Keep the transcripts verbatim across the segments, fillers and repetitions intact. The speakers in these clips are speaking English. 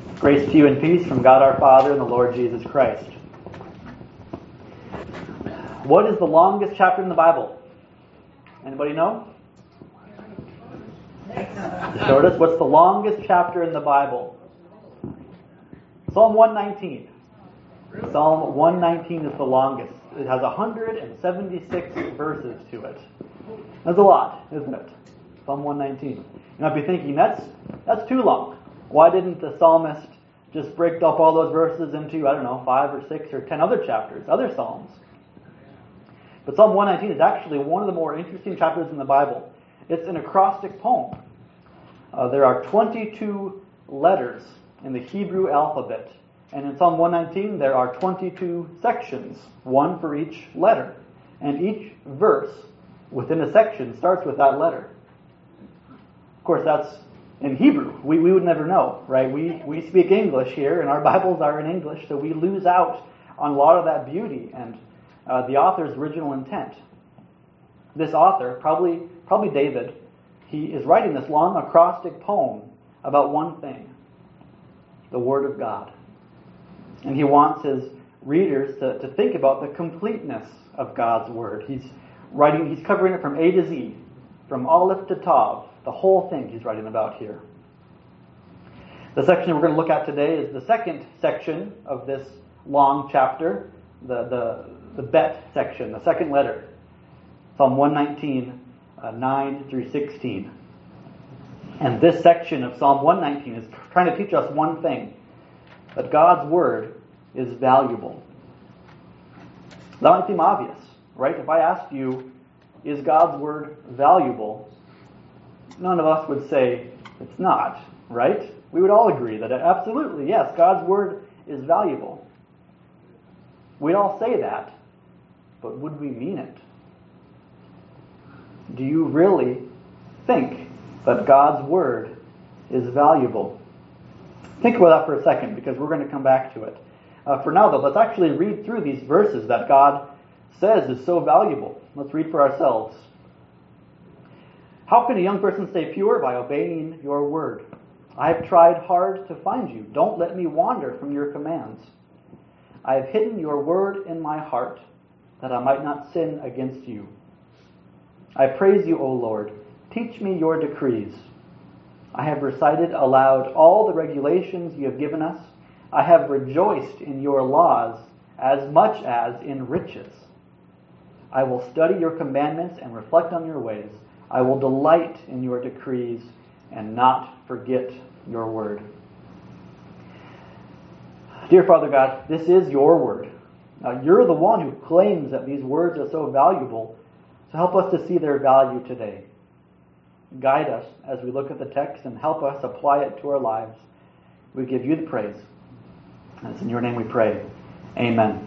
Grace to you and peace from God our Father and the Lord Jesus Christ. What is the longest chapter in the Bible? Anybody know? The shortest? What's the longest chapter in the Bible? Psalm one nineteen. Psalm one nineteen is the longest. It has one hundred seventy-six verses to it. That's a lot, isn't it? Psalm one nineteen. You might be thinking, that's that's too long. Why didn't the psalmist just break up all those verses into, I don't know, five or six or ten other chapters, other psalms? But Psalm one nineteen is actually one of the more interesting chapters in the Bible. It's an acrostic poem. Uh, there are twenty-two letters in the Hebrew alphabet. And in Psalm one nineteen, there are twenty-two sections, one for each letter. And each verse within a section starts with that letter. Of course, that's in Hebrew. We, we would never know, right? We, we speak English here, and our Bibles are in English, so we lose out on a lot of that beauty and uh, the author's original intent. This author, probably, probably David, he is writing this long acrostic poem about one thing: the Word of God. And he wants his readers to, to think about the completeness of God's Word. He's writing, he's covering it from A to Z, from Aleph to Tav, the whole thing he's writing about here. The section we're going to look at today is the second section of this long chapter, the, the, the Bet section, the second letter, Psalm one nineteen, uh, nine through sixteen. And this section of Psalm one nineteen is trying to teach us one thing: that God's Word is valuable. That might seem obvious, right? If I asked you, is God's Word valuable? None of us would say it's not, right? We would all agree that absolutely, yes, God's Word is valuable. We'd all say that, but would we mean it? Do you really think that God's Word is valuable? Think about that for a second, because we're going to come back to it. Uh, for now, though, let's actually read through these verses that God says is so valuable. Let's read for ourselves. How can a young person stay pure? By obeying your word. I have tried hard to find you. Don't let me wander from your commands. I have hidden your word in my heart, that I might not sin against you. I praise you, O Lord. Teach me your decrees. I have recited aloud all the regulations you have given us. I have rejoiced in your laws as much as in riches. I will study your commandments and reflect on your ways. I will delight in your decrees and not forget your word. Dear Father God, this is your word. Now, you're the one who claims that these words are so valuable, so help us to see their value today. Guide us as we look at the text and help us apply it to our lives. We give you the praise. And it's in your name we pray. Amen.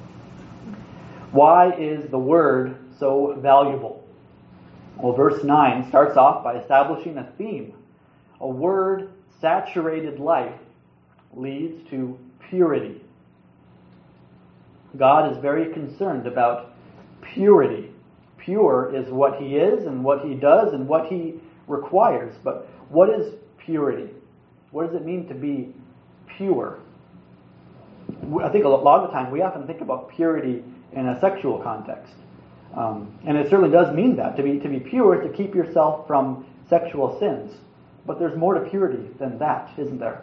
Why is the word so valuable? Well, verse nine starts off by establishing a theme. A word-saturated life leads to purity. God is very concerned about purity. Pure is what he is and what he does and what he requires. But what is purity? What does it mean to be pure? I think a lot of the time we often think about purity in a sexual context. Um, and it certainly does mean that. To be, to be pure is to keep yourself from sexual sins. But there's more to purity than that, isn't there?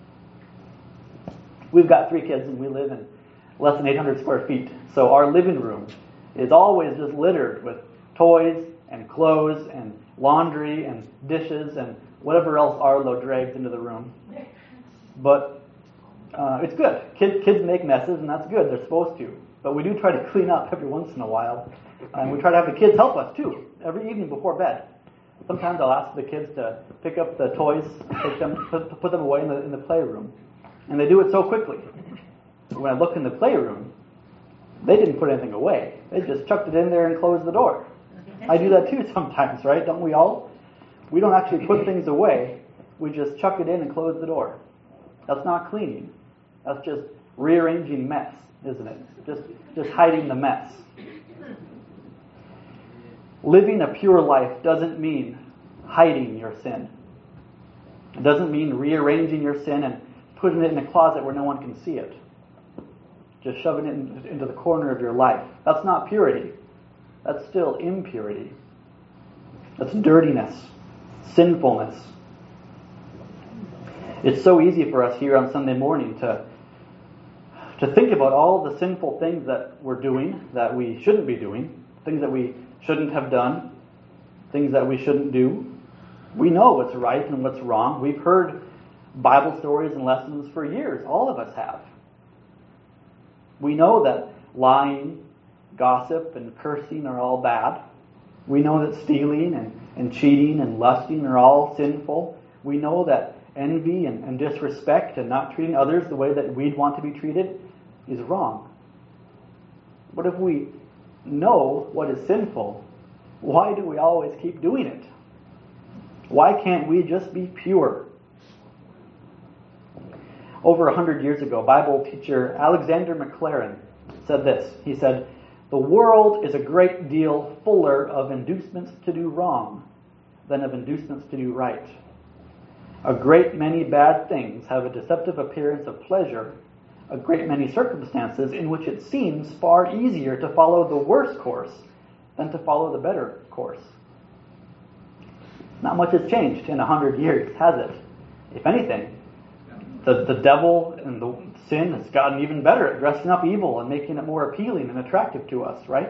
We've got three kids and we live in less than eight hundred square feet. So our living room is always just littered with toys and clothes and laundry and dishes and whatever else Arlo drags into the room. But uh, it's good. Kids, kids make messes, and that's good. They're supposed to. But we do try to clean up every once in a while. And we try to have the kids help us, too, every evening before bed. Sometimes I'll ask the kids to pick up the toys, take them, put, put them away in the, in the playroom. And they do it so quickly. When I look in the playroom, they didn't put anything away. They just chucked it in there and closed the door. I do that too sometimes, right? Don't we all? We don't actually put things away. We just chuck it in and close the door. That's not cleaning. That's just rearranging mess, isn't it? Just, just hiding the mess. Living a pure life doesn't mean hiding your sin. It doesn't mean rearranging your sin and putting it in a closet where no one can see it. Just shoving it into the corner of your life. That's not purity. That's still impurity. That's dirtiness, sinfulness. It's so easy for us here on Sunday morning to to think about all the sinful things that we're doing, that we shouldn't be doing, things that we shouldn't have done, things that we shouldn't do. We know what's right and what's wrong. We've heard Bible stories and lessons for years. All of us have. We know that lying, gossip, and cursing are all bad. We know that stealing and, and cheating and lusting are all sinful. We know that envy and, and disrespect and not treating others the way that we'd want to be treated is wrong. But if we know what is sinful, why do we always keep doing it? Why can't we just be pure? Over a hundred years ago, Bible teacher Alexander Maclaren said this. He said, "The world is a great deal fuller of inducements to do wrong than of inducements to do right. A great many bad things have a deceptive appearance of pleasure, a great many circumstances in which it seems far easier to follow the worse course than to follow the better course." Not much has changed in a hundred years, has it? If anything, the, the devil and the sin has gotten even better at dressing up evil and making it more appealing and attractive to us, right?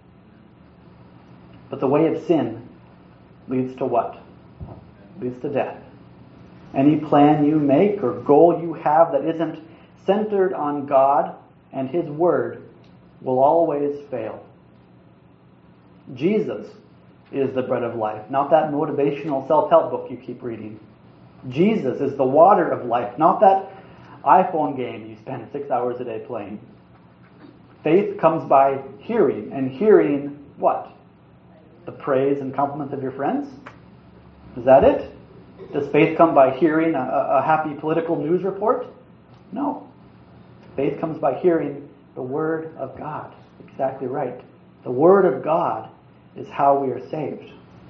But the way of sin leads to what? Leads to death. Any plan you make or goal you have that isn't centered on God and His Word will always fail. Jesus is the bread of life, not that motivational self-help book you keep reading. Jesus is the water of life, not that iPhone game you spend six hours a day playing. Faith comes by hearing, and hearing what? The praise and compliments of your friends? Is that it? Does faith come by hearing a, a happy political news report? No. Faith comes by hearing the Word of God. Exactly right. The Word of God is how we are saved.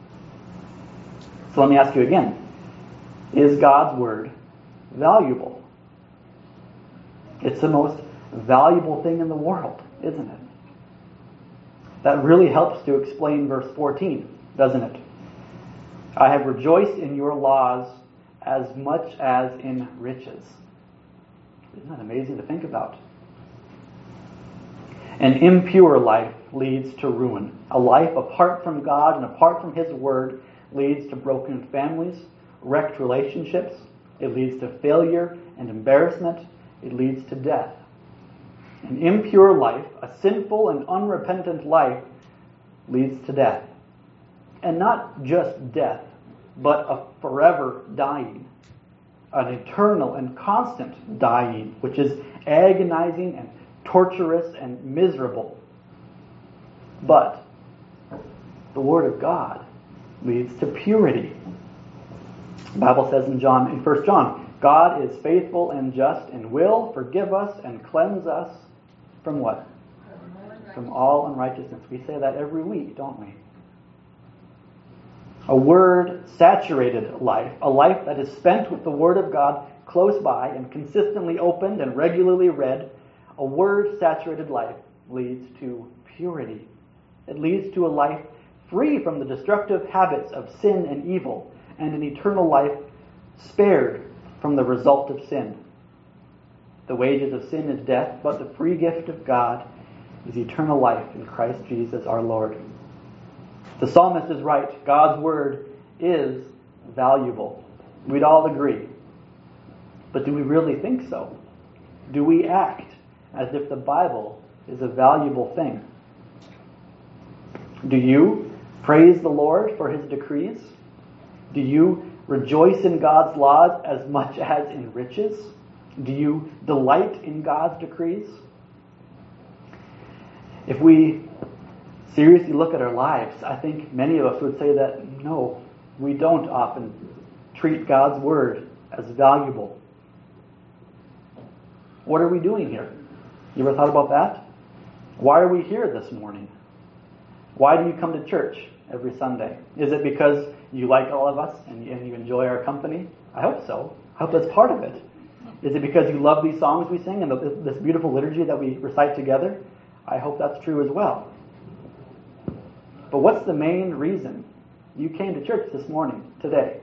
So let me ask you again. Is God's Word valuable? It's the most valuable thing in the world, isn't it? That really helps to explain verse fourteen, doesn't it? I have rejoiced in your laws as much as in riches. Isn't that amazing to think about? An impure life leads to ruin. A life apart from God and apart from His Word leads to broken families, wrecked relationships. It leads to failure and embarrassment. It leads to death. An impure life, a sinful and unrepentant life, leads to death. And not just death, but a forever dying. An eternal and constant dying, which is agonizing and torturous and miserable. But the Word of God leads to purity. The Bible says in John, in First John, God is faithful and just and will forgive us and cleanse us from what? From all unrighteousness. We say that every week, don't we? A Word-saturated life, a life that is spent with the Word of God close by and consistently opened and regularly read, a Word-saturated life leads to purity. It leads to a life free from the destructive habits of sin and evil, and an eternal life spared from the result of sin. The wages of sin is death, but the free gift of God is eternal life in Christ Jesus our Lord. The psalmist is right. God's Word is valuable. We'd all agree. But do we really think so? Do we act as if the Bible is a valuable thing? Do you praise the Lord for His decrees? Do you rejoice in God's laws as much as in riches? Do you delight in God's decrees? If we seriously look at our lives, I think many of us would say that no, we don't often treat God's Word as valuable. What are we doing here? You ever thought about that? Why are we here this morning? Why do you come to church every Sunday? Is it because you like all of us and you, and you enjoy our company? I hope so. I hope that's part of it. Is it because you love these songs we sing and the, this beautiful liturgy that we recite together? I hope that's true as well. But what's the main reason you came to church this morning, today?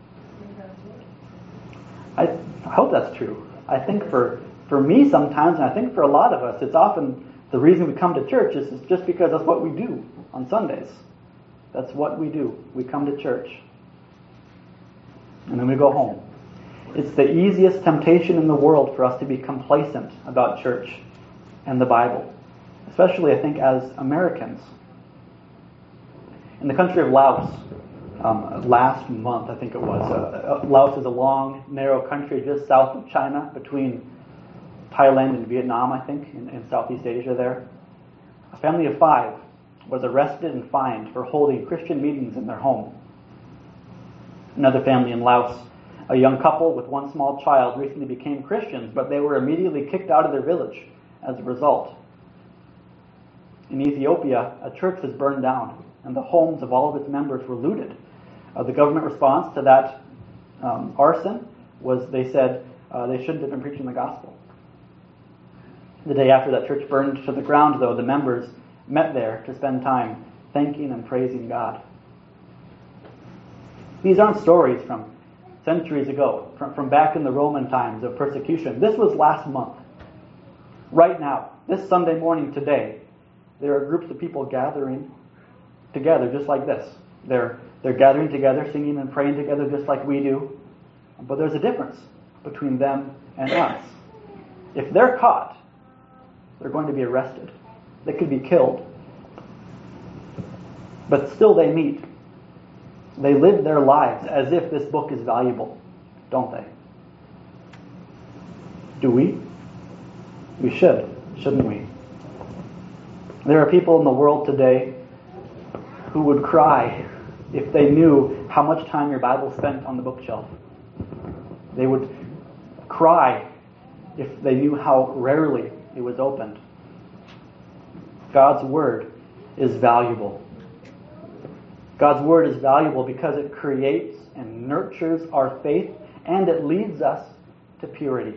I, I hope that's true. I think for, for me sometimes, and I think for a lot of us, it's often the reason we come to church is just because that's what we do on Sundays. That's what we do. We come to church. And then we go home. It's the easiest temptation in the world for us to be complacent about church and the Bible. Especially, I think, as Americans. In the country of Laos, um, last month, I think it was, uh, Laos is a long, narrow country just south of China, between Thailand and Vietnam, I think, in, in Southeast Asia there. A family of five was arrested and fined for holding Christian meetings in their home. Another family in Laos, a young couple with one small child, recently became Christians, but they were immediately kicked out of their village as a result. In Ethiopia, a church was burned down, and the homes of all of its members were looted. Uh, the government response to that um, arson was they said uh, they shouldn't have been preaching the gospel. The day after that church burned to the ground, though, the members met there to spend time thanking and praising God. These aren't stories from centuries ago, from, from back in the Roman times of persecution. This was last month. Right now, this Sunday morning today, there are groups of people gathering together just like this. They're, they're gathering together, singing and praying together just like we do. But there's a difference between them and us. If they're caught, they're going to be arrested. They could be killed. But still they meet. They live their lives as if this book is valuable, don't they? Do we? We should, shouldn't we? There are people in the world today who would cry if they knew how much time your Bible spent on the bookshelf. They would cry if they knew how rarely it was opened. God's Word is valuable. God's Word is valuable because it creates and nurtures our faith, and it leads us to purity.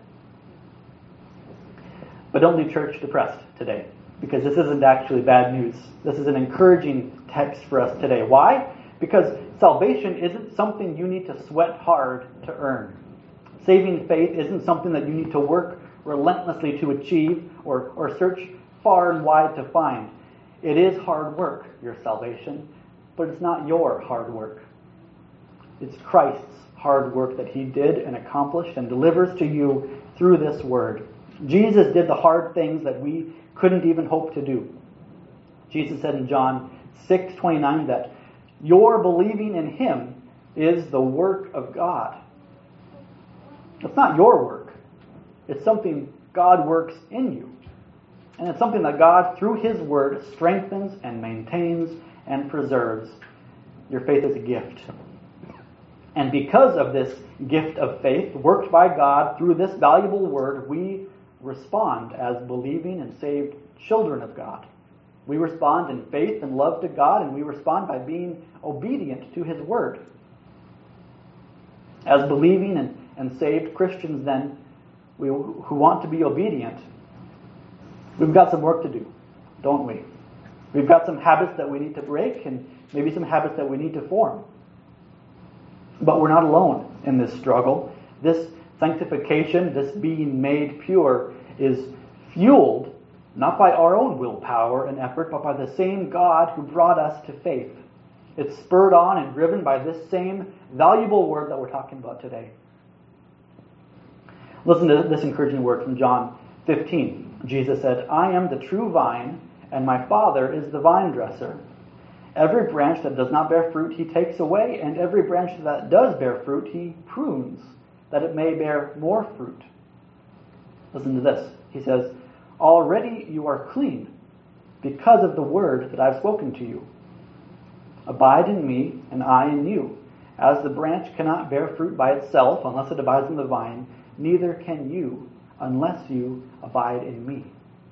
But don't leave church depressed today, because this isn't actually bad news. This is an encouraging text for us today. Why? Because salvation isn't something you need to sweat hard to earn. Saving faith isn't something that you need to work relentlessly to achieve or, or search far and wide to find. It is hard work, your salvation, but it's not your hard work. It's Christ's hard work that He did and accomplished and delivers to you through this Word. Jesus did the hard things that we couldn't even hope to do. Jesus said in John six twenty-nine that your believing in Him is the work of God. It's not your work. It's something God works in you. And it's something that God, through His Word, strengthens and maintains and preserves. Your faith is a gift. And because of this gift of faith, worked by God through this valuable Word, we respond as believing and saved children of God. We respond in faith and love to God, and we respond by being obedient to His Word. As believing and, and saved Christians, then, we, who want to be obedient, we've got some work to do, don't we? We've got some habits that we need to break, and maybe some habits that we need to form. But we're not alone in this struggle. This sanctification, this being made pure, is fueled not by our own willpower and effort, but by the same God who brought us to faith. It's spurred on and driven by this same valuable Word that we're talking about today. Listen to this encouraging word from John fifteen. Jesus said, I am the true vine, and my Father is the vine dresser. Every branch that does not bear fruit He takes away, and every branch that does bear fruit He prunes, that it may bear more fruit. Listen to this. He says, already you are clean because of the word that I've spoken to you. Abide in me, and I in you. As the branch cannot bear fruit by itself unless it abides in the vine, neither can you unless you abide in me.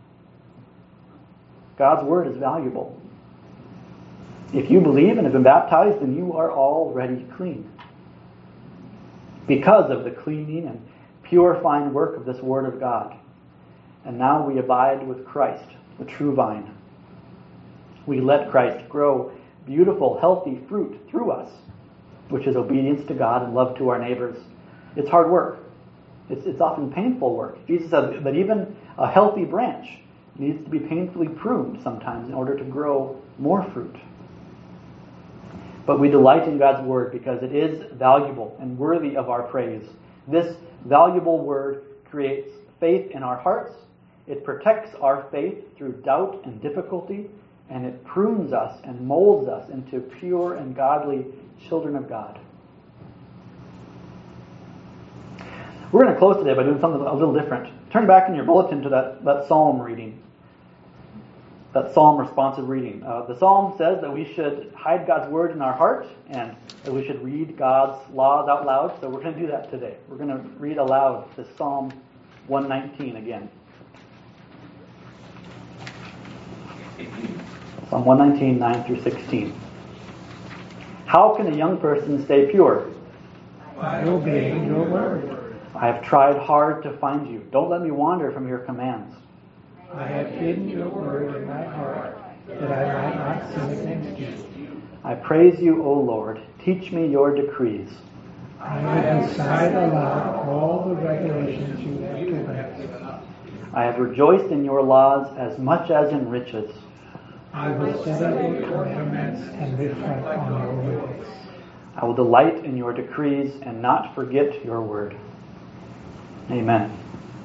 God's word is valuable. If you believe and have been baptized, then you are already clean. Because of the cleaning and purifying work of this Word of God. And now we abide with Christ, the true vine. We let Christ grow beautiful, healthy fruit through us, which is obedience to God and love to our neighbors. It's hard work. It's, it's often painful work. Jesus said that even a healthy branch needs to be painfully pruned sometimes in order to grow more fruit. But we delight in God's Word because it is valuable and worthy of our praise. This valuable Word creates faith in our hearts. It protects our faith through doubt and difficulty, and it prunes us and molds us into pure and godly children of God. We're going to close today by doing something a little different. Turn back in your bulletin to that, that psalm reading, that psalm responsive reading. Uh, the psalm says that we should hide God's Word in our heart and that we should read God's laws out loud. So we're going to do that today. We're going to read aloud this Psalm one nineteen again. Psalm one nineteen, nine through sixteen. How can a young person stay pure? By obeying your word. I have tried hard to find you. Don't let me wander from your commands. I have hidden your word in my heart, that I might not sin against you. I praise you, O Lord. Teach me your decrees. I will recite aloud all the regulations you have given us. I have rejoiced in your laws as much as in riches. I will study your commandments and reflect on your ways. I will delight in your decrees and not forget your word. Amen.